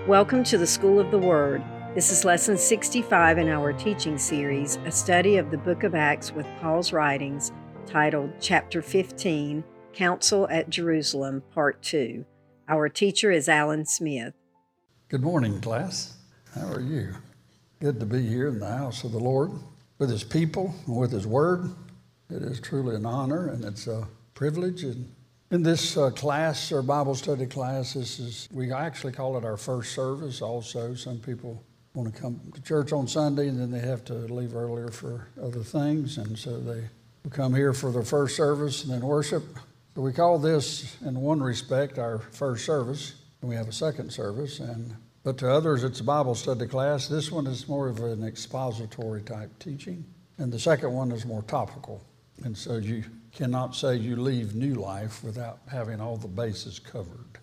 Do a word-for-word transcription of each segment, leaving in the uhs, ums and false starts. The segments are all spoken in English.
Welcome to the School of the Word. This is Lesson sixty-five in our teaching series, a study of the book of Acts with Paul's writings, titled Chapter fifteen, Council at Jerusalem, Part two. Our teacher is Alan Smith. Good morning, class. How are you? Good to be here in the house of the Lord with His people and with His Word. It is truly an honor and it's a privilege. And in this uh, class, or Bible study class, this is, we actually call it our first service also. Some people want to come to church on Sunday and then they have to leave earlier for other things. And so they come here for their first service and then worship. So we call this, in one respect, our first service. And we have a second service. And but to others, it's a Bible study class. This one is more of an expository type teaching. And the second one is more topical. And so you cannot say you leave New Life without having all the bases covered.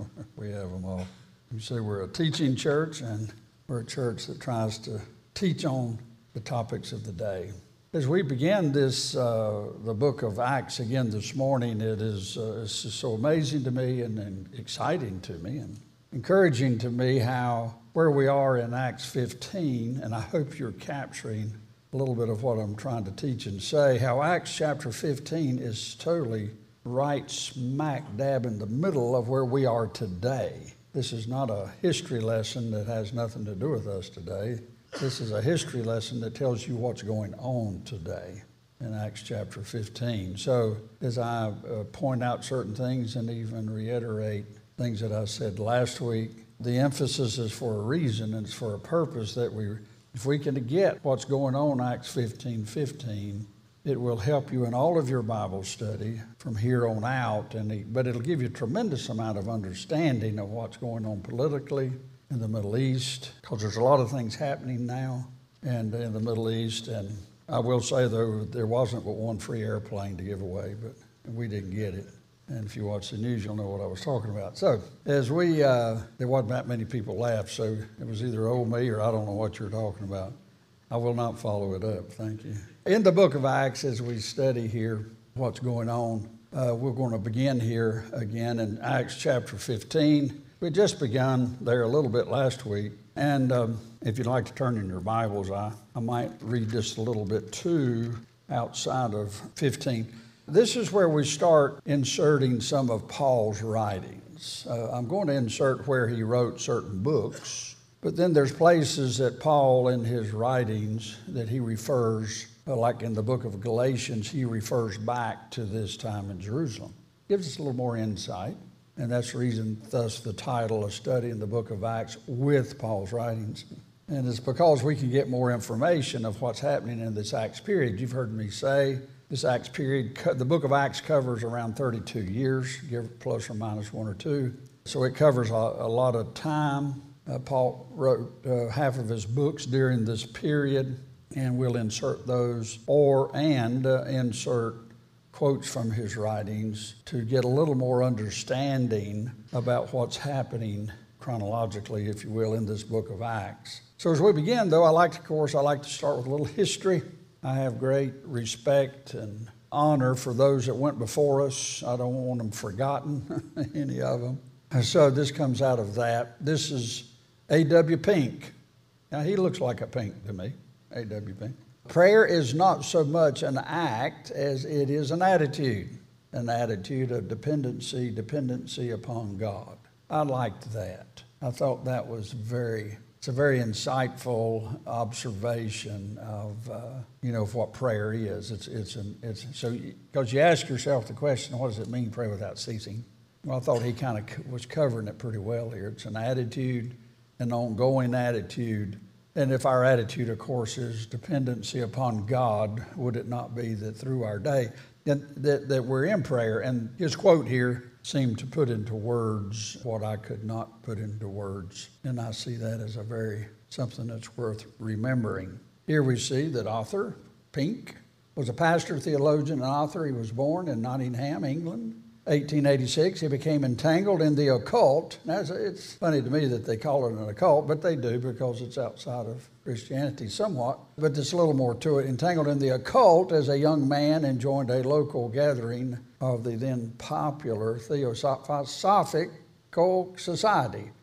We have them all. You say we're a teaching church, and we're a church that tries to teach on the topics of the day. As we begin this, uh, the book of Acts again this morning, it is uh, it's just so amazing to me and, and exciting to me and encouraging to me how where we are in Acts fifteen, and I hope you're capturing a little bit of what I'm trying to teach and say, how Acts chapter fifteen is totally right smack dab in the middle of where we are today. This is not a history lesson that has nothing to do with us today. This is a history lesson that tells you what's going on today in Acts chapter fifteen. So as I uh, point out certain things and even reiterate things that I said last week, the emphasis is for a reason and it's for a purpose that we If we can get what's going on, Acts fifteen fifteen, it will help you in all of your Bible study from here on out. And but it'll give you a tremendous amount of understanding of what's going on politically in the Middle East, because there's a lot of things happening now and in the Middle East. And I will say, though, there wasn't but one free airplane to give away, but we didn't get it. And if you watch the news, you'll know what I was talking about. So as we, uh, there wasn't that many people left, so it was either old me or I don't know what you're talking about. I will not follow it up, thank you. In the book of Acts, as we study here what's going on, uh, we're going to begin here again in Acts chapter fifteen. We just begun there a little bit last week. And um, if you'd like to turn in your Bibles, I, I might read just a little bit too outside of fifteen. This is where we start inserting some of Paul's writings. Uh, I'm going to insert where he wrote certain books, but then there's places that Paul in his writings that he refers, uh, like in the book of Galatians, he refers back to this time in Jerusalem. Gives us a little more insight, and that's the reason, thus the title of studying the book of Acts with Paul's writings. And it's because we can get more information of what's happening in this Acts period. You've heard me say, this Acts period, the book of Acts covers around thirty-two years, give plus or minus one or two. So it covers a, a lot of time. Uh, Paul wrote uh, half of his books during this period, and we'll insert those or and uh, insert quotes from his writings to get a little more understanding about what's happening chronologically, if you will, in this book of Acts. So as we begin, though, I like to, of course, I like to start with a little history. I have great respect and honor for those that went before us. I don't want them forgotten, any of them. And so this comes out of that. This is A W Pink. Now, he looks like a Pink to me, A W Pink. Prayer is not so much an act as it is an attitude, an attitude of dependency, dependency upon God. I liked that. I thought that was very It's a very insightful observation of, uh, you know, of what prayer is. It's, it's, an, it's so because you ask yourself the question, what does it mean, pray without ceasing? Well, I thought he kind of was covering it pretty well here. It's an attitude, an ongoing attitude. And if our attitude, of course, is dependency upon God, would it not be that through our day, that, that, that we're in prayer? And his quote here seemed to put into words what I could not put into words. And I see that as a very, something that's worth remembering. Here we see that author, Pink, was a pastor, theologian, and author. He was born in Nottingham, England, eighteen eighty-six. He became entangled in the occult. Now, it's funny to me that they call it an occult, but they do because it's outside of Christianity somewhat. But there's a little more to it. Entangled in the occult as a young man and joined a local gathering of the then popular Theosophic Society.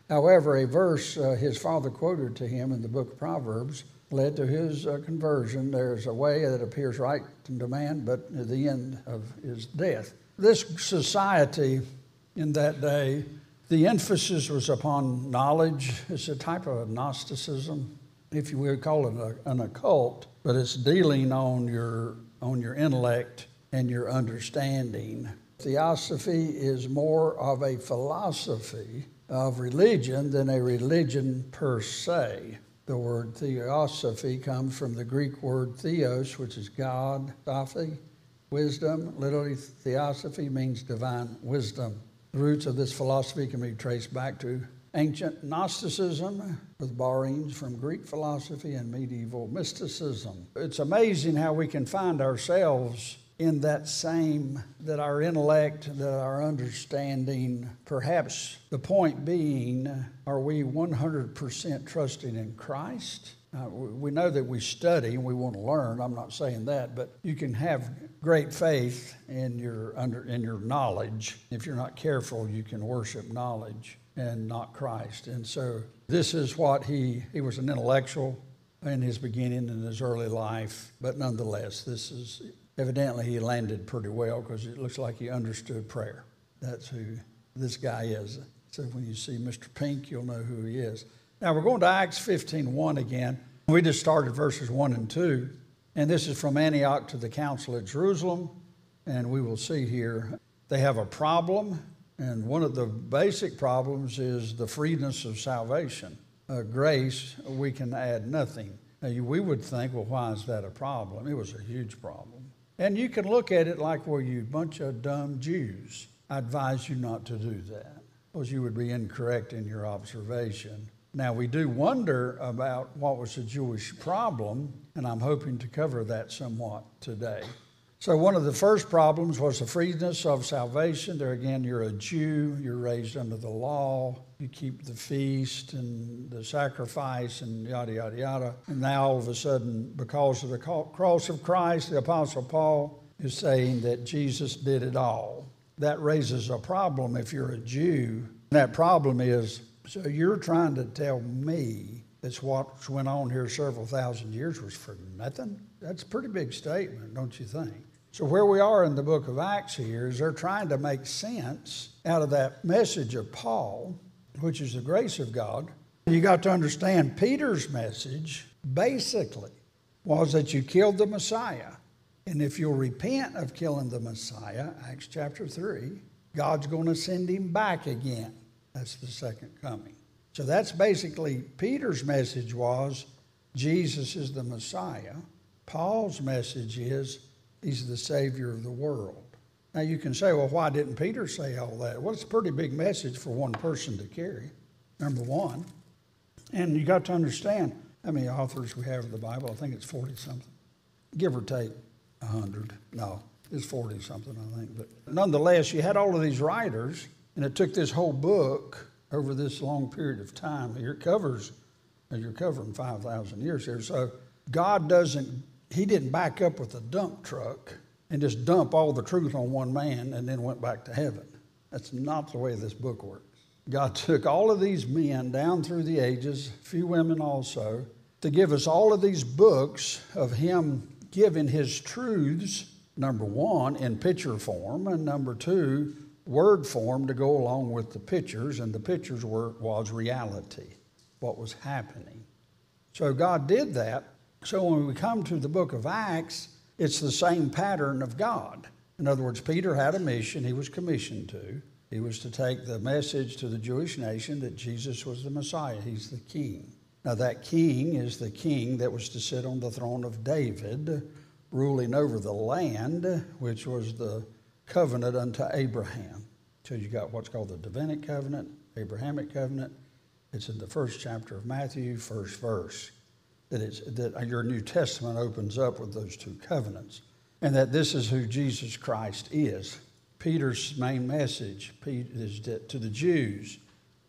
However, a verse uh, his father quoted to him in the book of Proverbs led to his uh, conversion. There's a way that appears right to man, but at the end of his death. This society in that day, the emphasis was upon knowledge. It's a type of Gnosticism, if you would call it a, an occult, but it's dealing on your on your intellect and your understanding. Theosophy is more of a philosophy of religion than a religion per se. The word theosophy comes from the Greek word theos, which is God, sophy, wisdom. Literally, theosophy means divine wisdom. The roots of this philosophy can be traced back to ancient Gnosticism, with borrowings from Greek philosophy and medieval mysticism. It's amazing how we can find ourselves in that same, that our intellect, that our understanding, perhaps the point being, are we one hundred percent trusting in Christ? Uh, we know that we study and we want to learn. I'm not saying that, but you can have great faith in your under in your knowledge. If you're not careful, you can worship knowledge and not Christ. And so this is what he, he was an intellectual in his beginning, in his early life, but nonetheless, this is, evidently he landed pretty well because it looks like he understood prayer. That's who this guy is. So when you see Mister Pink, you'll know who he is. Now we're going to Acts fifteen one again. We just started verses one and two, and this is from Antioch to the council at Jerusalem, and we will see here they have a problem. And one of the basic problems is the freeness of salvation. Uh, grace, we can add nothing. Now, you, we would think, well, why is that a problem? It was a huge problem. And you can look at it like, well, you bunch of dumb Jews. I advise you not to do that, because you would be incorrect in your observation. Now, we do wonder about what was the Jewish problem, and I'm hoping to cover that somewhat today. So one of the first problems was the freeness of salvation. There again, you're a Jew, you're raised under the law, you keep the feast and the sacrifice and yada, yada, yada. And now all of a sudden, because of the cross of Christ, the Apostle Paul is saying that Jesus did it all. That raises a problem if you're a Jew. That problem is, so you're trying to tell me that what went on here several thousand years was for nothing? That's a pretty big statement, don't you think? So where we are in the book of Acts here is they're trying to make sense out of that message of Paul, which is the grace of God. You got to understand Peter's message basically was that you killed the Messiah. And if you'll repent of killing the Messiah, Acts chapter three, God's going to send him back again. That's the second coming. So that's basically Peter's message was Jesus is the Messiah. Paul's message is he's the Savior of the world. Now you can say, well, why didn't Peter say all that? Well, it's a pretty big message for one person to carry, number one. And you got to understand how many authors we have of the Bible. I think it's forty-something, give or take one hundred. No, it's forty-something, I think. But nonetheless, you had all of these writers, and it took this whole book over this long period of time. Here it covers, you're covering five thousand years here. So God doesn't, he didn't back up with a dump truck and just dump all the truth on one man and then went back to heaven. That's not the way this book works. God took all of these men down through the ages, a few women also, to give us all of these books of him giving his truths, number one, in picture form, and number two, word form to go along with the pictures, and the pictures were was reality, what was happening. So God did that. So when we come to the book of Acts, it's the same pattern of God. In other words, Peter had a mission he was commissioned to. He was to take the message to the Jewish nation that Jesus was the Messiah. He's the king. Now that king is the king that was to sit on the throne of David, ruling over the land, which was the covenant unto Abraham. So you got what's called the Davidic covenant, Abrahamic covenant. It's in the first chapter of Matthew, first verse. That, it's, that your New Testament opens up with those two covenants. And that this is who Jesus Christ is. Peter's main message is that to the Jews,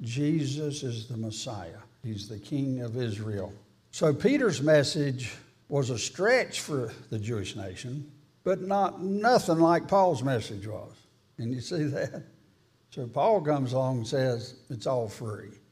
Jesus is the Messiah. He's the King of Israel. So Peter's message was a stretch for the Jewish nation, but not nothing like Paul's message was. Can you see that? So Paul comes along and says, it's all free.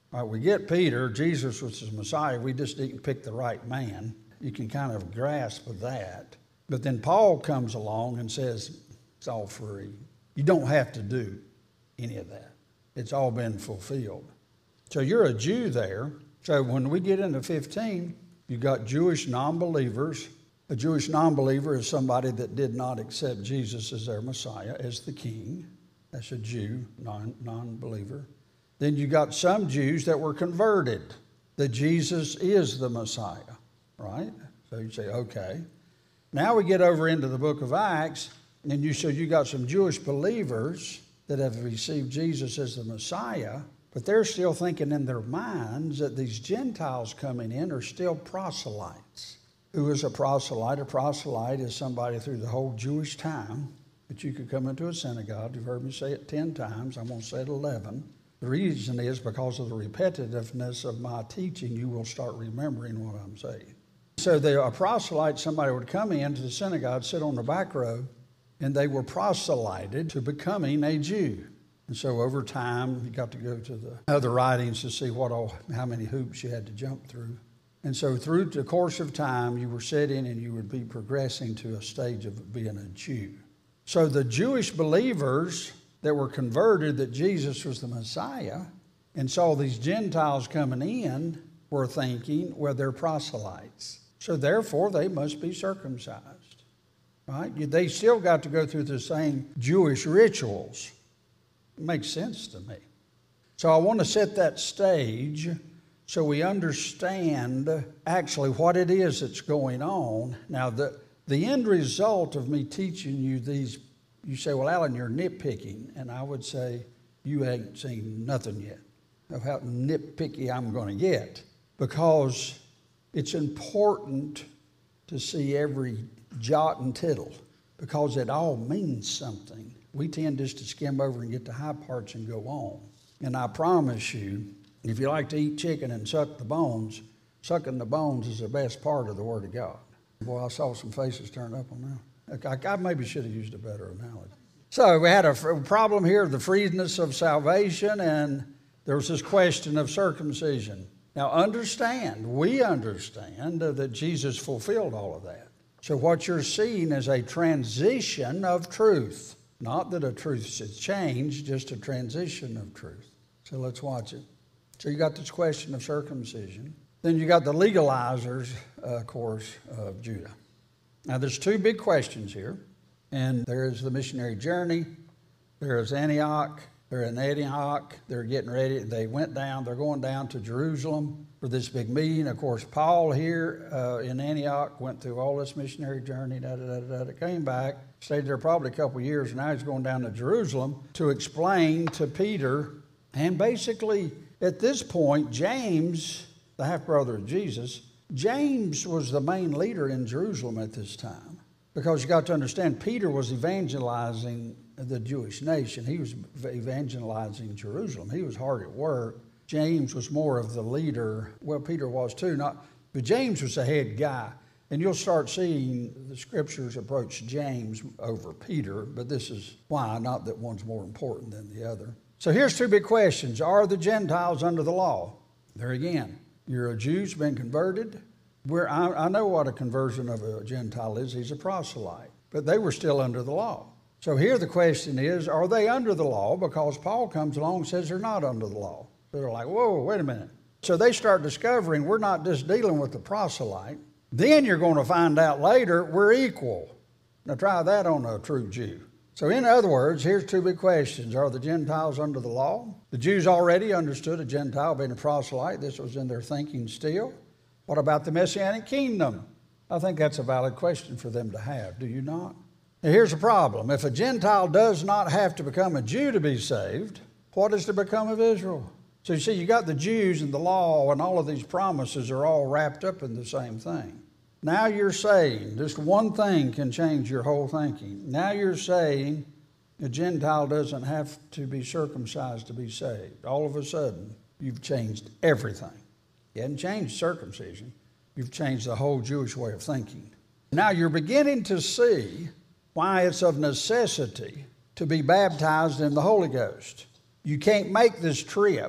All right, we get Peter, Jesus was the Messiah. We just didn't pick the right man. You can kind of grasp of that. But then Paul comes along and says, it's all free. You don't have to do any of that. It's all been fulfilled. So you're a Jew there. So when we get into fifteen, you've got Jewish non-believers. A Jewish non-believer is somebody that did not accept Jesus as their Messiah, as the King. That's a Jew, non, non-believer. Then you got some Jews that were converted, that Jesus is the Messiah, right? So you say, okay. Now we get over into the book of Acts, and you so you got some Jewish believers that have received Jesus as the Messiah, but they're still thinking in their minds that these Gentiles coming in are still proselytes. Who is a proselyte? A proselyte is somebody through the whole Jewish time that you could come into a synagogue. You've heard me say it ten times. I'm going to say it eleven. The reason is because of the repetitiveness of my teaching, you will start remembering what I'm saying. So the, a proselyte, somebody would come into the synagogue, sit on the back row, and they were proselyted to becoming a Jew. And so over time, you got to go to the other writings to see what all, how many hoops you had to jump through. And so through the course of time, you were sitting and you would be progressing to a stage of being a Jew. So the Jewish believers that were converted that Jesus was the Messiah and saw these Gentiles coming in were thinking, well, they're proselytes. So therefore, they must be circumcised, right? They still got to go through the same Jewish rituals. It makes sense to me. So I want to set that stage so we understand actually what it is that's going on. Now, the, the end result of me teaching you these, you say, well, Alan, you're nitpicking. And I would say, you ain't seen nothing yet of how nitpicky I'm going to get. Because it's important to see every jot and tittle, because it all means something. We tend just to skim over and get the high parts and go on. And I promise you, if you like to eat chicken and suck the bones, sucking the bones is the best part of the Word of God. Boy, I saw some faces turn up on that. I, I maybe should have used a better analogy. So we had a problem here of the freeness of salvation, and there was this question of circumcision. Now understand, we understand that Jesus fulfilled all of that. So what you're seeing is a transition of truth. Not that a truth has changed, just a transition of truth. So let's watch it. So you got this question of circumcision. Then you got the legalizers, uh, of course, of Judah. Now there's two big questions here. And there is the missionary journey. There is Antioch. They're in Antioch. They're getting ready. They went down. They're going down to Jerusalem for this big meeting. Of course, Paul here uh, in Antioch went through all this missionary journey, da, da, da, da, da, came back, stayed there probably a couple of years, and now he's going down to Jerusalem to explain to Peter. And basically, at this point, James, the half-brother of Jesus, James was the main leader in Jerusalem at this time. Because you got to understand, Peter was evangelizing the Jewish nation. He was evangelizing Jerusalem. He was hard at work. James was more of the leader. Well, Peter was too, not, but James was the head guy. And you'll start seeing the scriptures approach James over Peter, but this is why, not that one's more important than the other. So here's two big questions. Are the Gentiles under the law? There again, you're a Jew who's been converted. We're, I, I know what a conversion of a Gentile is. He's a proselyte. But they were still under the law. So here the question is, are they under the law? Because Paul comes along and says they're not under the law. So they're like, whoa, wait a minute. So they start discovering we're not just dealing with the proselyte. Then you're going to find out later we're equal. Now try that on a true Jew. So in other words, here's two big questions. Are the Gentiles under the law? The Jews already understood a Gentile being a proselyte. This was in their thinking still. What about the Messianic kingdom? I think that's a valid question for them to have. Do you not? Now here's the problem. If a Gentile does not have to become a Jew to be saved, what is to become of Israel? So you see, you got the Jews and the law, and all of these promises are all wrapped up in the same thing. Now you're saying, just one thing can change your whole thinking. Now you're saying a Gentile doesn't have to be circumcised to be saved. All of a sudden, you've changed everything. You hadn't changed circumcision. You've changed the whole Jewish way of thinking. Now you're beginning to see why it's of necessity to be baptized in the Holy Ghost. You can't make this trip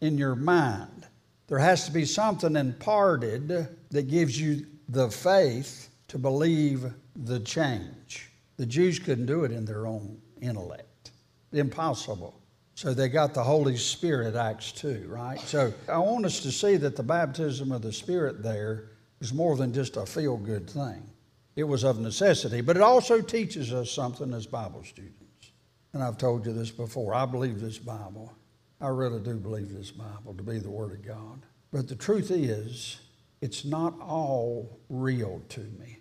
in your mind. There has to be something imparted that gives you the faith to believe the change. The Jews couldn't do it in their own intellect. Impossible. So they got the Holy Spirit, Acts two, right? So I want us to see that the baptism of the Spirit there is more than just a feel-good thing. It was of necessity, but it also teaches us something as Bible students. And I've told you this before. I believe this Bible. I really do believe this Bible to be the Word of God. But the truth is, it's not all real to me.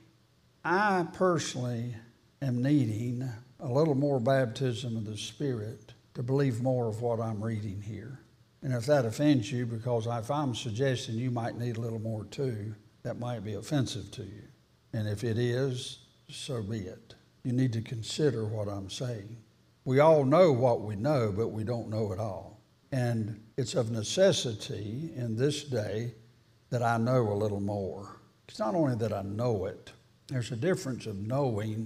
I personally am needing a little more baptism of the Spirit to believe more of what I'm reading here. And if that offends you, because if I'm suggesting you might need a little more too, that might be offensive to you. And if it is, so be it. You need to consider what I'm saying. We all know what we know, but we don't know it all. And it's of necessity in this day that I know a little more. It's not only that I know it, there's a difference of knowing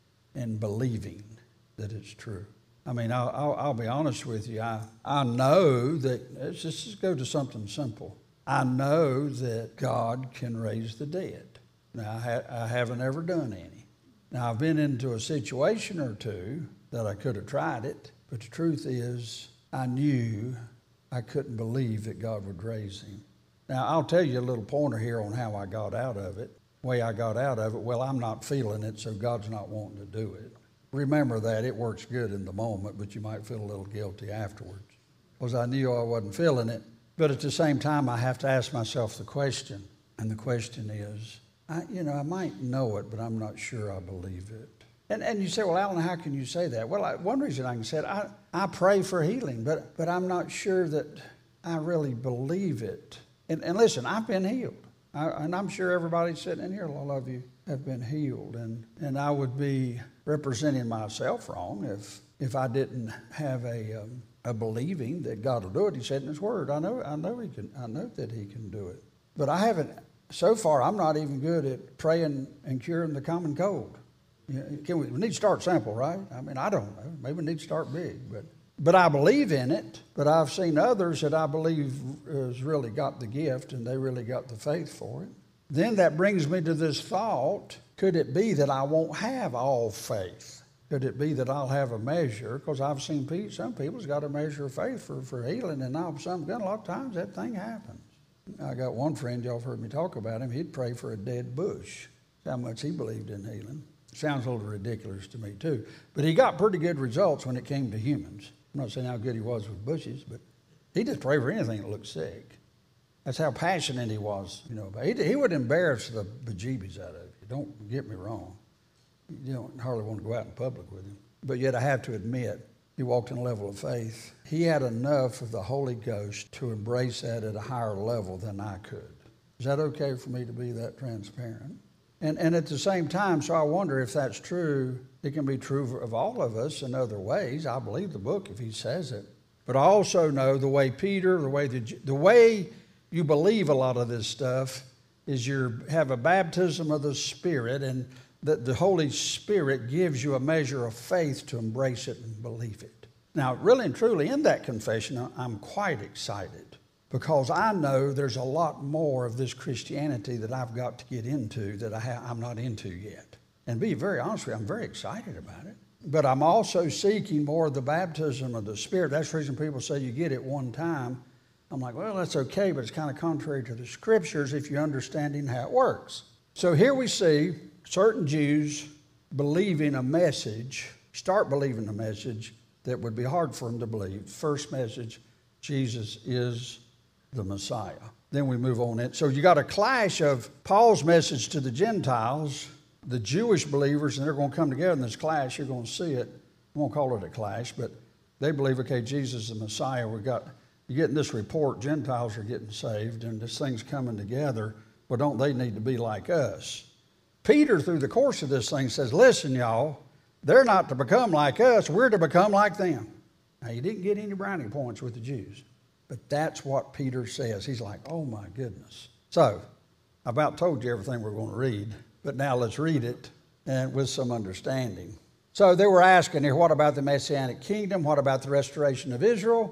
and believing that it's true. I mean, I'll, I'll, I'll be honest with you. I, I know that, let's just, just go to something simple. I know that God can raise the dead. Now, I, ha- I haven't ever done any. Now, I've been into a situation or two that I could have tried it, but the truth is, I knew I couldn't believe that God would raise him. Now, I'll tell you a little pointer here on how I got out of it. The way I got out of it, well, I'm not feeling it, so God's not wanting to do it. Remember that. It works good in the moment, but you might feel a little guilty afterwards. Because I knew I wasn't feeling it. But at the same time, I have to ask myself the question. And the question is, I, you know, I might know it, but I'm not sure I believe it. And and you say, well, Alan, how can you say that? Well, I, one reason I can say it, I, I pray for healing, but but I'm not sure that I really believe it. And, and listen, I've been healed. I, and I'm sure everybody sitting in here, a lot of you have been healed. And, and I would be representing myself wrong if if I didn't have a um, a believing that God will do it. He said in his word, I know I know he can I know that he can do it. But I haven't so far I'm not even good at praying and curing the common cold. Can we, we need to start simple, right? I mean, I don't know. Maybe we need to start big, but but I believe in it. But I've seen others that I believe has really got the gift and they really got the faith for it. Then that brings me to this thought: could it be that I won't have all faith? Could it be that I'll have a measure? Because I've seen people, some people's got a measure of faith for, for healing, and now some a lot of times that thing happens. I got one friend, y'all have heard me talk about him. He'd pray for a dead bush. That's how much he believed in healing. Sounds a little ridiculous to me too. But he got pretty good results when it came to humans. I'm not saying how good he was with bushes, but he just prayed for anything that looked sick. That's how passionate he was, you know. He, he would embarrass the bejeebies out of you. Don't get me wrong. You don't hardly want to go out in public with him. But yet I have to admit, he walked in a level of faith. He had enough of the Holy Ghost to embrace that at a higher level than I could. Is that okay for me to be that transparent? And and at the same time, so I wonder if that's true. It can be true of all of us in other ways. I believe the book if he says it. But I also know the way Peter, the way the, the way you believe a lot of this stuff is you have a baptism of the Spirit, and that the Holy Spirit gives you a measure of faith to embrace it and believe it. Now, really and truly, in that confession, I'm quite excited. Because I know there's a lot more of this Christianity that I've got to get into that I ha- I'm not into yet. And be very honest with you, I'm very excited about it. But I'm also seeking more of the baptism of the Spirit. That's the reason people say you get it one time. I'm like, well, that's okay, but it's kind of contrary to the Scriptures if you're understanding how it works. So here we see certain Jews believing a message, start believing a message that would be hard for them to believe. First message, Jesus is the Messiah. Then we move on in. So you got a clash of Paul's message to the Gentiles, the Jewish believers, and they're going to come together in this clash. You're going to see it. I won't call it a clash, but they believe, okay, Jesus is the Messiah. We got, you're getting this report, Gentiles are getting saved, and this thing's coming together. Well, don't they need to be like us? Peter, through the course of this thing, says, listen, y'all, they're not to become like us. We're to become like them. Now, he didn't get any brownie points with the Jews. But that's what Peter says. He's like, oh my goodness. So, I about told you everything we're going to read, but now let's read it and with some understanding. So they were asking here, what about the Messianic kingdom? What about the restoration of Israel?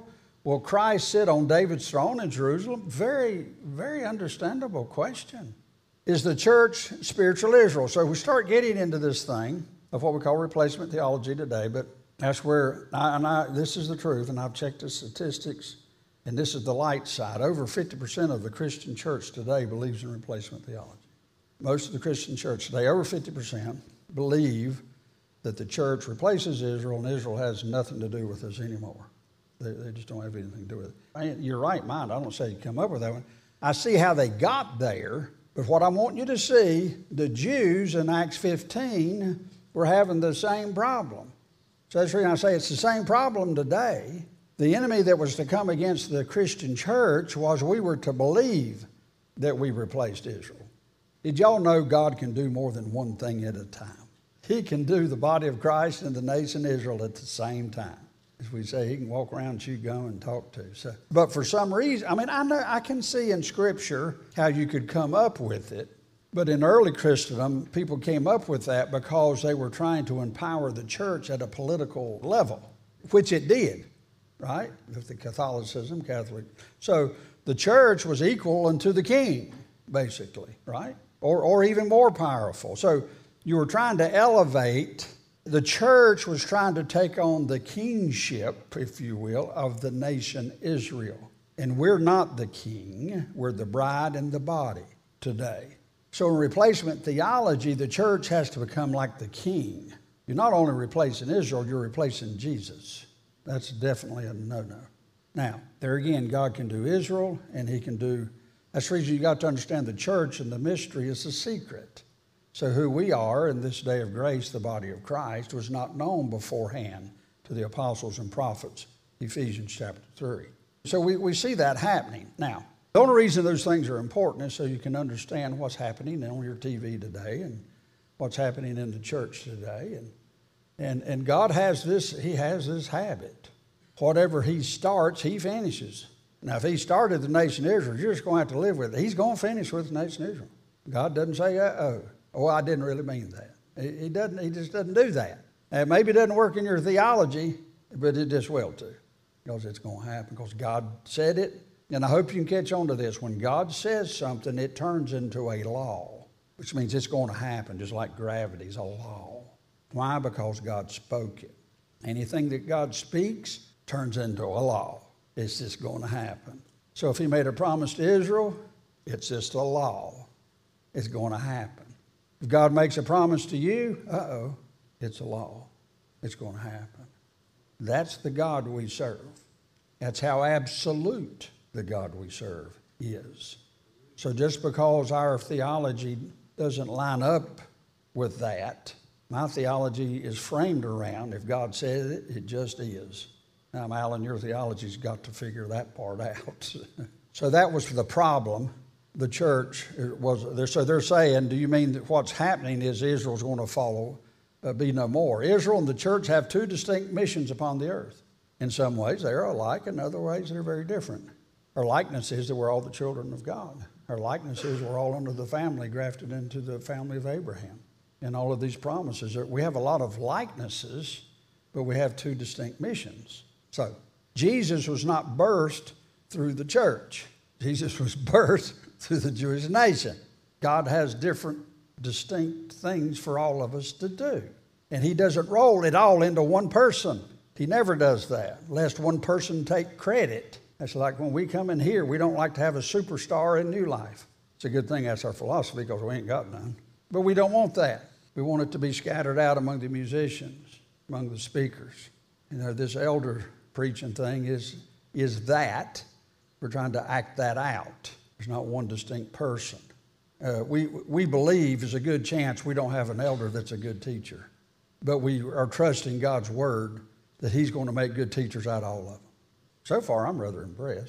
Will Christ sit on David's throne in Jerusalem? Very, very understandable question. Is the church spiritual Israel? So we start getting into this thing of what we call replacement theology today, but that's where, I, and I, this is the truth, and I've checked the statistics, and this is the light side. Over fifty percent of the Christian church today believes in replacement theology. Most of the Christian church today, over fifty percent, believe that the church replaces Israel, and Israel has nothing to do with us anymore. They, they just don't have anything to do with it. I mean, you're right, mind. I don't say you come up with that one. I see how they got there, but what I want you to see, the Jews in Acts fifteen were having the same problem. So that's the reason I say it's the same problem today. The enemy that was to come against the Christian church was we were to believe that we replaced Israel. Did y'all know God can do more than one thing at a time? He can do the body of Christ and the nation Israel at the same time. As we say, he can walk around, chew gum, and talk to. So, but for some reason, I mean, I know I can see in Scripture how you could come up with it. But in early Christendom, people came up with that because they were trying to empower the church at a political level, which it did, right? With the Catholicism, Catholic. So the church was equal unto the king, basically, right? Or, or even more powerful. So you were trying to elevate, the church was trying to take on the kingship, if you will, of the nation Israel. And we're not the king, we're the bride and the body today. So in replacement theology, the church has to become like the king. You're not only replacing Israel, you're replacing Jesus. That's definitely a no-no. Now, there again, God can do Israel, and he can do, that's the reason you got to understand the church and the mystery is a secret. So who we are in this day of grace, the body of Christ, was not known beforehand to the apostles and prophets, Ephesians chapter three. So we, we see that happening. Now, the only reason those things are important is so you can understand what's happening on your T V today and what's happening in the church today. And, and, and God has this, he has this habit. Whatever he starts, he finishes. Now, if he started the nation Israel, you're just going to have to live with it. He's going to finish with the nation Israel. God doesn't say, uh-oh. Oh, I didn't really mean that. He, he doesn't. He just doesn't do that. And maybe it doesn't work in your theology, but it just will too. Because it's going to happen. Because God said it. And I hope you can catch on to this. When God says something, it turns into a law, which means it's going to happen, just like gravity is a law. Why? Because God spoke it. Anything that God speaks turns into a law. It's just going to happen. So if he made a promise to Israel, it's just a law. It's going to happen. If God makes a promise to you, uh-oh, it's a law. It's going to happen. That's the God we serve. That's how absolute the God we serve is. So just because our theology doesn't line up with that, my theology is framed around, if God said it, it just is. Now, Alan, your theology's got to figure that part out. So that was the problem. The church was, so they're saying, do you mean that what's happening is Israel's going to follow, uh, be no more? Israel and the church have two distinct missions upon the earth. In some ways, they are alike. In other ways, they're very different. Our likeness is that we're all the children of God. Our likeness is we're all under the family, grafted into the family of Abraham. And all of these promises. We have a lot of likenesses, but we have two distinct missions. So, Jesus was not birthed through the church. Jesus was birthed through the Jewish nation. God has different, distinct things for all of us to do. And he doesn't roll it all into one person. He never does that, lest one person take credit. That's like when we come in here, we don't like to have a superstar in New Life. It's a good thing that's our philosophy because we ain't got none. But we don't want that. We want it to be scattered out among the musicians, among the speakers. You know, this elder preaching thing is, is that. We're trying to act that out. There's not one distinct person. Uh, we, we believe there's a good chance we don't have an elder that's a good teacher. But we are trusting God's word that he's going to make good teachers out of all of them. So far, I'm rather impressed.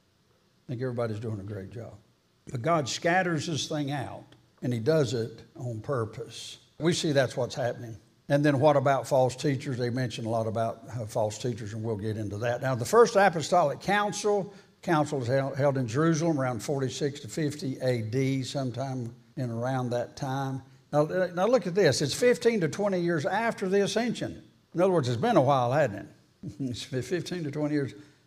I think everybody's doing a great job. But God scatters this thing out, and he does it on purpose. We see that's what's happening. And then what about false teachers? They mention a lot about uh, false teachers, and we'll get into that. Now, the First Apostolic Council, council was held, held in Jerusalem around forty-six to fifty A D, sometime in around that time. Now, now look at this. It's fifteen to twenty years after the ascension. In other words, it's been a while, hasn't it? It's fifteen to twenty years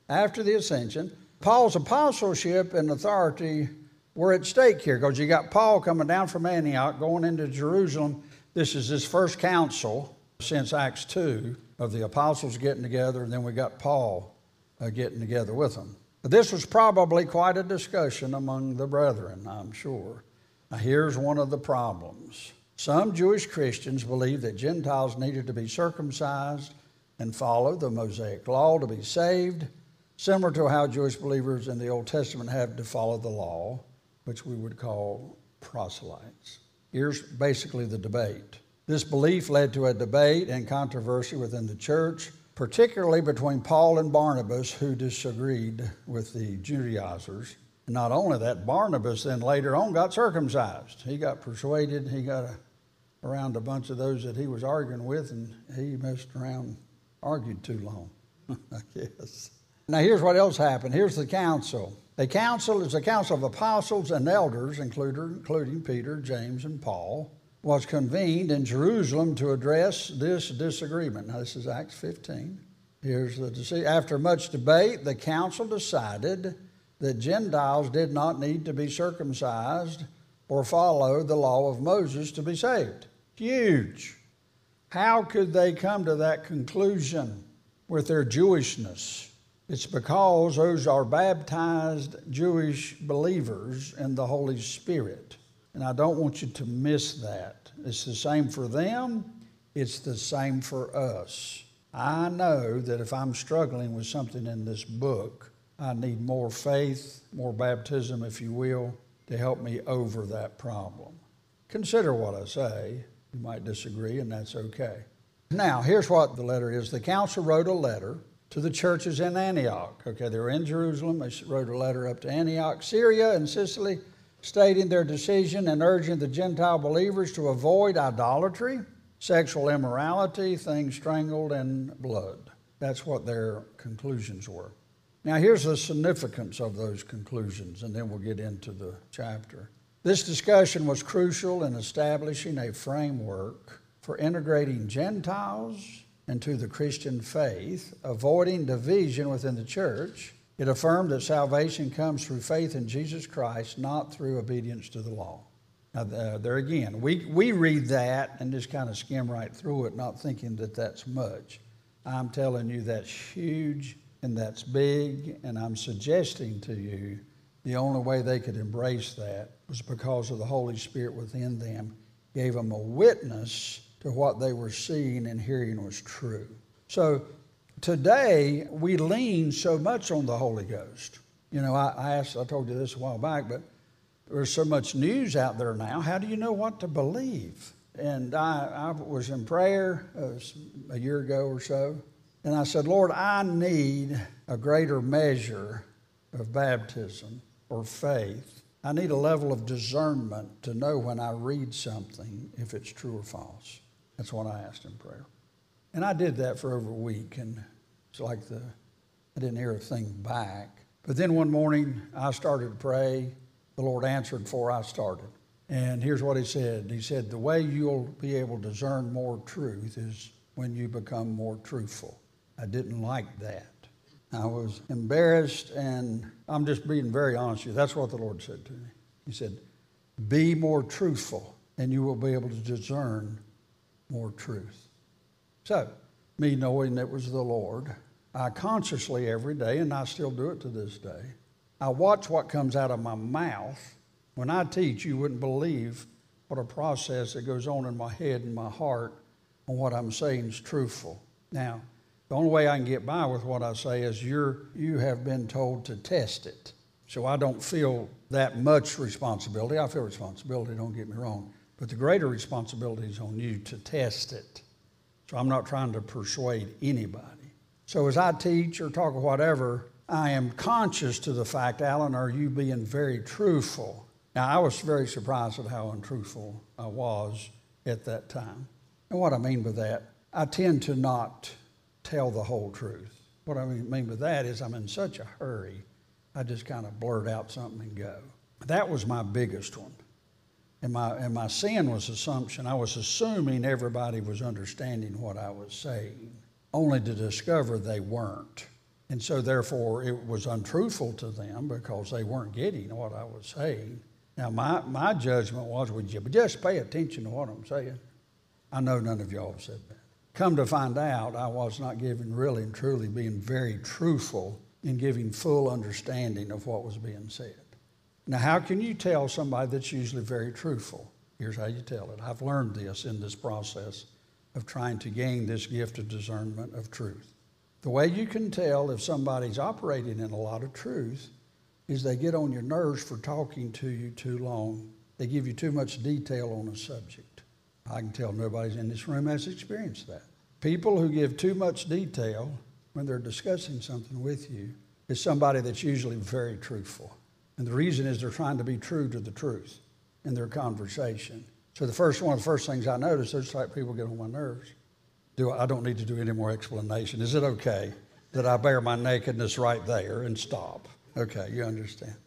after the ascension. Paul's apostleship and authority were at stake here, because you got Paul coming down from Antioch, going into Jerusalem. This is his first council since Acts two of the apostles getting together, and then we got Paul uh, getting together with them. But this was probably quite a discussion among the brethren, I'm sure. Now, here's one of the problems. Some Jewish Christians believed that Gentiles needed to be circumcised and follow the Mosaic law to be saved, similar to how Jewish believers in the Old Testament had to follow the law, which we would call proselytes. Here's basically the debate. This belief led to a debate and controversy within the church, particularly between Paul and Barnabas, who disagreed with the Judaizers. And not only that, Barnabas then later on got circumcised. He got persuaded, he got a, around a bunch of those that he was arguing with, and he messed around, argued too long, I guess. Now here's what else happened. Here's the council. The council is a council of apostles and elders, including Peter, James, and Paul, was convened in Jerusalem to address this disagreement. Now, this is Acts fifteen. Here's the decision. After much debate, the council decided that Gentiles did not need to be circumcised or follow the law of Moses to be saved. Huge. How could they come to that conclusion with their Jewishness? It's because those are baptized Jewish believers in the Holy Spirit. And I don't want you to miss that. It's the same for them. It's the same for us. I know that if I'm struggling with something in this book, I need more faith, more baptism, if you will, to help me over that problem. Consider what I say. You might disagree, and that's okay. Now, here's what the letter is. The council wrote a letter to the churches in Antioch. Okay, they were in Jerusalem. They wrote a letter up to Antioch, Syria, and Sicily, stating their decision and urging the Gentile believers to avoid idolatry, sexual immorality, things strangled, and blood. That's what their conclusions were. Now, here's the significance of those conclusions, and then we'll get into the chapter. This discussion was crucial in establishing a framework for integrating Gentiles into the Christian faith, avoiding division within the church. It affirmed that salvation comes through faith in Jesus Christ, not through obedience to the law. Now, uh, there again, we, we read that and just kind of skim right through it, not thinking that that's much. I'm telling you that's huge and that's big, and I'm suggesting to you the only way they could embrace that was because of the Holy Spirit within them gave them a witness to what they were seeing and hearing was true. So today, we lean so much on the Holy Ghost. You know, I, I asked, I told you this a while back, but there's so much news out there now. How do you know what to believe? And I, I was in prayer uh, a year ago or so, and I said, Lord, I need a greater measure of baptism or faith. I need a level of discernment to know when I read something if it's true or false. That's what I asked in prayer. And I did that for over a week, and it's like the I didn't hear a thing back. But then one morning, I started to pray. The Lord answered before I started. And here's what he said. He said, the way you'll be able to discern more truth is when you become more truthful. I didn't like that. I was embarrassed, and I'm just being very honest with you. That's what the Lord said to me. He said, be more truthful, and you will be able to discern more truth. So, me knowing it was the Lord, I consciously every day, and I still do it to this day, I watch what comes out of my mouth. When I teach, you wouldn't believe what a process that goes on in my head and my heart on what I'm saying is truthful. Now, the only way I can get by with what I say is you're, you have been told to test it. So I don't feel that much responsibility. I feel responsibility, don't get me wrong. But the greater responsibility is on you to test it. So I'm not trying to persuade anybody. So as I teach or talk or whatever, I am conscious to the fact, Alan, are you being very truthful? Now, I was very surprised at how untruthful I was at that time. And what I mean by that, I tend to not tell the whole truth. What I mean by that is I'm in such a hurry, I just kind of blurt out something and go. That was my biggest one. And my, and my sin was assumption. I was assuming everybody was understanding what I was saying, only to discover they weren't. And so therefore it was untruthful to them because they weren't getting what I was saying. Now my, my judgment was, would you just pay attention to what I'm saying? I know none of y'all have said that. Come to find out, I was not giving really and truly being very truthful in giving full understanding of what was being said. Now how can you tell somebody that's usually very truthful? Here's how you tell it. I've learned this in this process of trying to gain this gift of discernment of truth. The way you can tell if somebody's operating in a lot of truth is they get on your nerves for talking to you too long. They give you too much detail on a subject. I can tell nobody's in this room has experienced that. People who give too much detail when they're discussing something with you is somebody that's usually very truthful. And the reason is they're trying to be true to the truth in their conversation. So the first one of the first things I notice, those type people get on my nerves. Do I, I don't need to do any more explanation. Is it okay that I bear my nakedness right there and stop? Okay, you understand.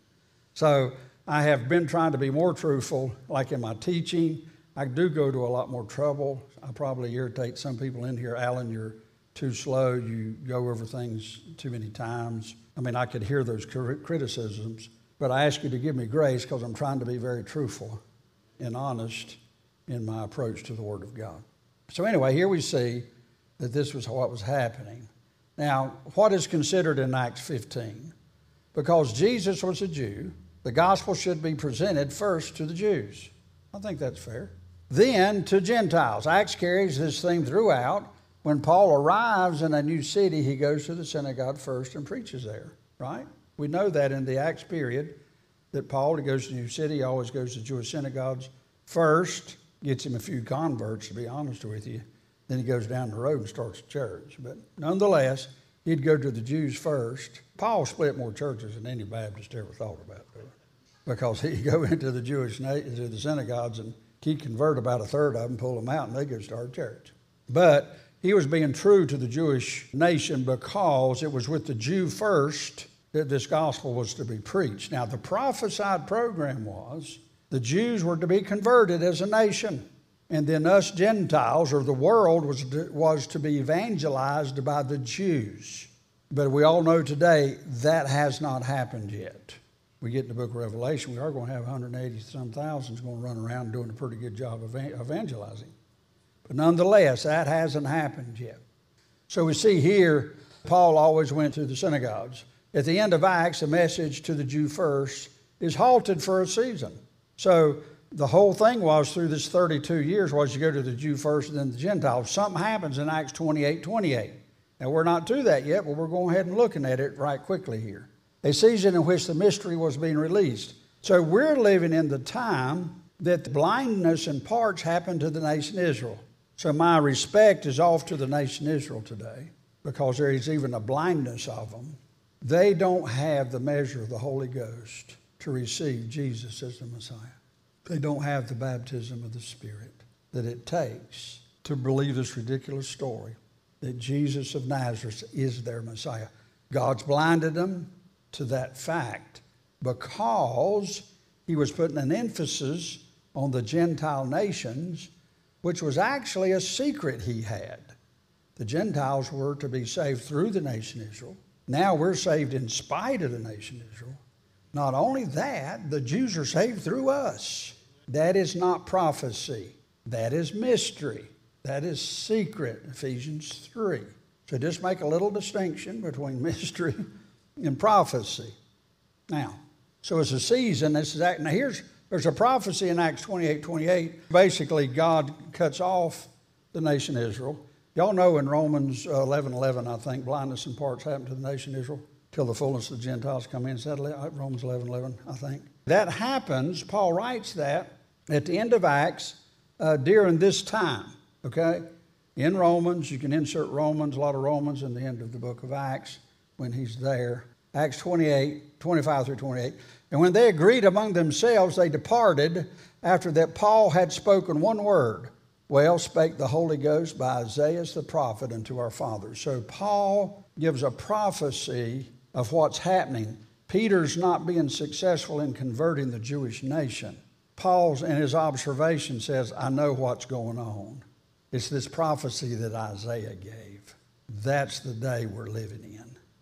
So I have been trying to be more truthful, like in my teaching. I do go to a lot more trouble. I probably irritate some people in here. Alan, you're too slow. You go over things too many times. I mean, I could hear those criticisms, but I ask you to give me grace because I'm trying to be very truthful and honest in my approach to the Word of God. So anyway, here we see that this was what was happening. Now, what is considered in Acts fifteen? Because Jesus was a Jew, the gospel should be presented first to the Jews. I think that's fair. Then to Gentiles. Acts carries this theme throughout. When Paul arrives in a new city, he goes to the synagogue first and preaches there, right? We know that in the Acts period, that Paul, he goes to a new city, he always goes to Jewish synagogues first, gets him a few converts, to be honest with you. Then he goes down the road and starts a church. But nonetheless, he'd go to the Jews first. Paul split more churches than any Baptist ever thought about doing, because he'd go into the Jewish, to the synagogues, and he'd convert about a third of them, pull them out, and they'd go start a church. But he was being true to the Jewish nation because it was with the Jew first that this gospel was to be preached. Now, the prophesied program was the Jews were to be converted as a nation, and then us Gentiles, or the world, was to, was to be evangelized by the Jews. But we all know today that has not happened yet. We get in the book of Revelation, we are going to have one hundred eighty some thousands going to run around doing a pretty good job of evangelizing. But nonetheless, that hasn't happened yet. So we see here, Paul always went to the synagogues. At the end of Acts, the message to the Jew first is halted for a season. So the whole thing was through this thirty-two years was you go to the Jew first and then the Gentiles. Something happens in Acts twenty-eight twenty-eight. Now we're not to that yet, but we're going ahead and looking at it right quickly here. A season in which the mystery was being released. So we're living in the time that the blindness in parts happened to the nation Israel. So my respect is off to the nation Israel today, because there is even a blindness of them. They don't have the measure of the Holy Ghost to receive Jesus as the Messiah. They don't have the baptism of the Spirit that it takes to believe this ridiculous story that Jesus of Nazareth is their Messiah. God's blinded them to that fact because he was putting an emphasis on the Gentile nations, which was actually a secret he had. The Gentiles were to be saved through the nation Israel. Now we're saved in spite of the nation Israel. Not only that, the Jews are saved through us. That is not prophecy. That is mystery. That is secret, Ephesians three. So just make a little distinction between mystery and prophecy. Now, so it's a season. This is now here's there's a prophecy in Acts twenty-eight twenty-eight. Basically, God cuts off the nation Israel. Y'all know in Romans eleven eleven, I think, blindness in parts happened to the nation Israel till the fullness of the Gentiles come in. Is that Romans eleven eleven, I think? That happens, Paul writes that at the end of Acts uh, during this time, okay? In Romans, you can insert Romans, a lot of Romans in the end of the book of Acts when he's there. Acts twenty-eight, twenty-five through twenty-eight. And when they agreed among themselves, they departed after that Paul had spoken one word. Well spake the Holy Ghost by Isaiah the prophet unto our fathers. So Paul gives a prophecy of what's happening. Peter's not being successful in converting the Jewish nation. Paul's in his observation says, I know what's going on. It's this prophecy that Isaiah gave. That's the day we're living in.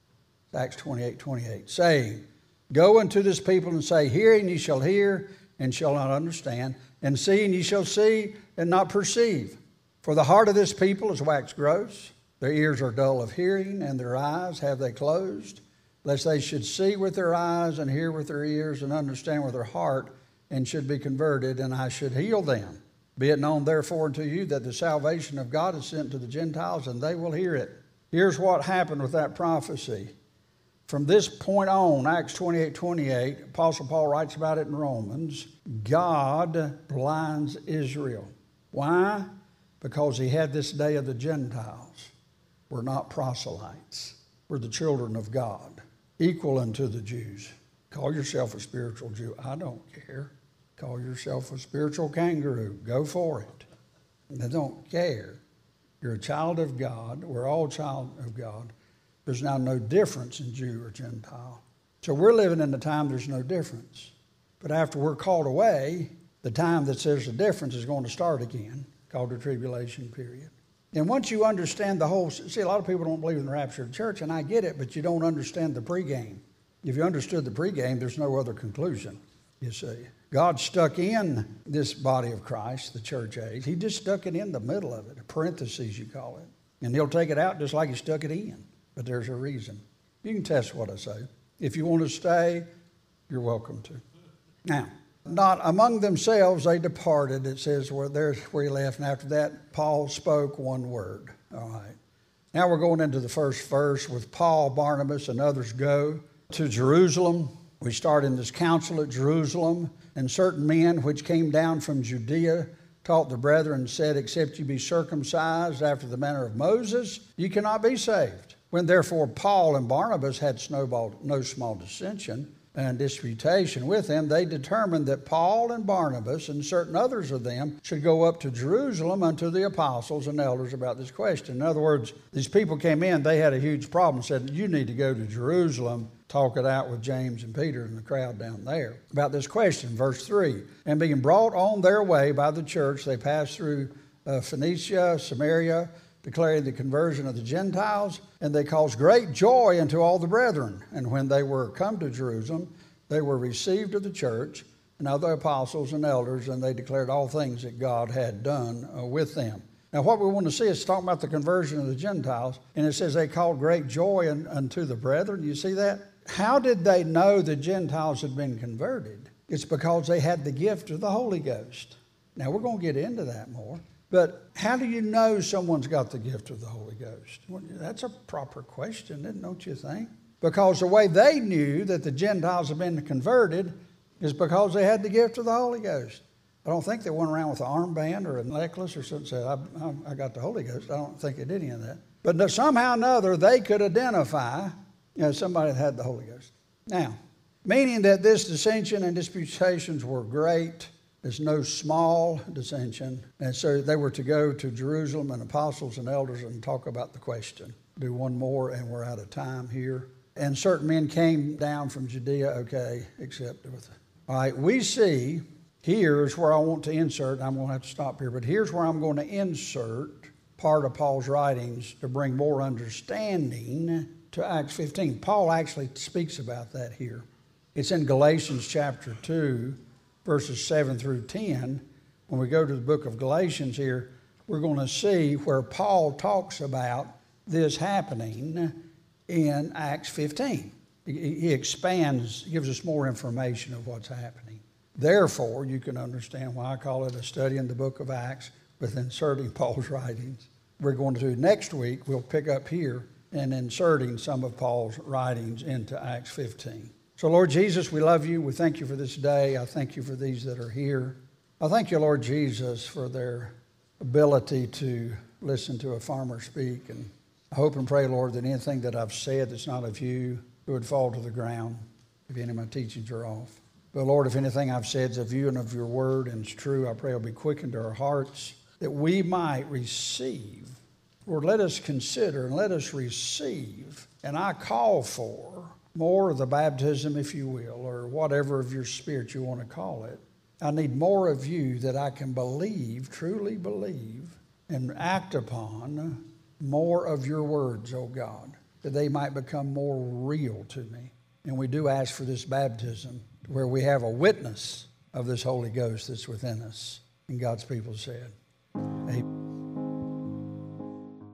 Acts twenty-eight, twenty-eight, saying, Go unto this people and say, Hearing ye shall hear and shall not understand, and seeing ye shall see and not perceive. For the heart of this people is waxed gross. Their ears are dull of hearing, and their eyes have they closed, lest they should see with their eyes and hear with their ears and understand with their heart, and should be converted, and I should heal them. Be it known therefore unto you that the salvation of God is sent to the Gentiles, and they will hear it. Here's what happened with that prophecy. From this point on, Acts twenty-eight, twenty-eight, Apostle Paul writes about it in Romans, God blinds Israel. Why? Because he had this day of the Gentiles. We're not proselytes. We're the children of God, equal unto the Jews. Call yourself a spiritual Jew. I don't care. Call yourself a spiritual kangaroo. Go for it. I don't care. You're a child of God. We're all child of God. There's now no difference in Jew or Gentile. So we're living in the time there's no difference. But after we're called away, the time that says the difference is going to start again, called the tribulation period. And once you understand the whole, see, a lot of people don't believe in the rapture of the church, and I get it, but you don't understand the pregame. If you understood the pregame, there's no other conclusion, you see. God stuck in this body of Christ, the church age. He just stuck it in the middle of it, a parentheses you call it. And he'll take it out just like he stuck it in. But there's a reason. You can test what I say. If you want to stay, you're welcome to. Now, not among themselves they departed. It says where there's where he left. And after that, Paul spoke one word. All right. Now we're going into the first verse with Paul, Barnabas, and others go to Jerusalem. We start in this council at Jerusalem. And certain men which came down from Judea taught the brethren and said, Except you be circumcised after the manner of Moses, you cannot be saved. When therefore Paul and Barnabas had snowballed no small dissension and disputation with them, they determined that Paul and Barnabas and certain others of them should go up to Jerusalem unto the apostles and elders about this question. In other words, these people came in, they had a huge problem, said, you need to go to Jerusalem, talk it out with James and Peter and the crowd down there about this question. Verse three, and being brought on their way by the church, they passed through uh, Phoenicia, Samaria, declaring the conversion of the Gentiles, and they caused great joy unto all the brethren. And when they were come to Jerusalem, they were received of the church and of the apostles and elders, and they declared all things that God had done uh, with them. Now what we want to see is talking about the conversion of the Gentiles, and it says they called great joy un, unto the brethren. You see that? How did they know the Gentiles had been converted? It's because they had the gift of the Holy Ghost. Now we're going to get into that more. But how do you know someone's got the gift of the Holy Ghost? Well, that's a proper question, don't you think? Because the way they knew that the Gentiles had been converted is because they had the gift of the Holy Ghost. I don't think they went around with an armband or a necklace or something and said, I, I, I got the Holy Ghost. I don't think they did any of that. But somehow or another, they could identify, you know, somebody that had the Holy Ghost. Now, meaning that this dissension and disputations were great. There's no small dissension. And so they were to go to Jerusalem and apostles and elders and talk about the question. Do one more and we're out of time here. And certain men came down from Judea, okay, except with. All right, we see, here's where I want to insert, I'm going to have to stop here, but here's where I'm going to insert part of Paul's writings to bring more understanding to Acts fifteen. Paul actually speaks about that here. It's in Galatians chapter two, verses seven through ten. When we go to the book of Galatians here, we're going to see where Paul talks about this happening in Acts fifteen. He expands, gives us more information of what's happening. Therefore, you can understand why I call it a study in the book of Acts with inserting Paul's writings. We're going to do next week, we'll pick up here and inserting some of Paul's writings into Acts fifteen. So, Lord Jesus, we love you. We thank you for this day. I thank you for these that are here. I thank you, Lord Jesus, for their ability to listen to a farmer speak. And I hope and pray, Lord, that anything that I've said that's not of you would fall to the ground if any of my teachings are off. But, Lord, if anything I've said is of you and of your word and it's true, I pray it'll be quickened to our hearts that we might receive. Lord, let us consider and let us receive. And I call for more of the baptism, if you will, or whatever of your spirit you want to call it. I need more of you that I can believe, truly believe, and act upon more of your words, oh God. that they might become more real to me. And we do ask for this baptism where we have a witness of this Holy Ghost that's within us. And God's people said, Amen.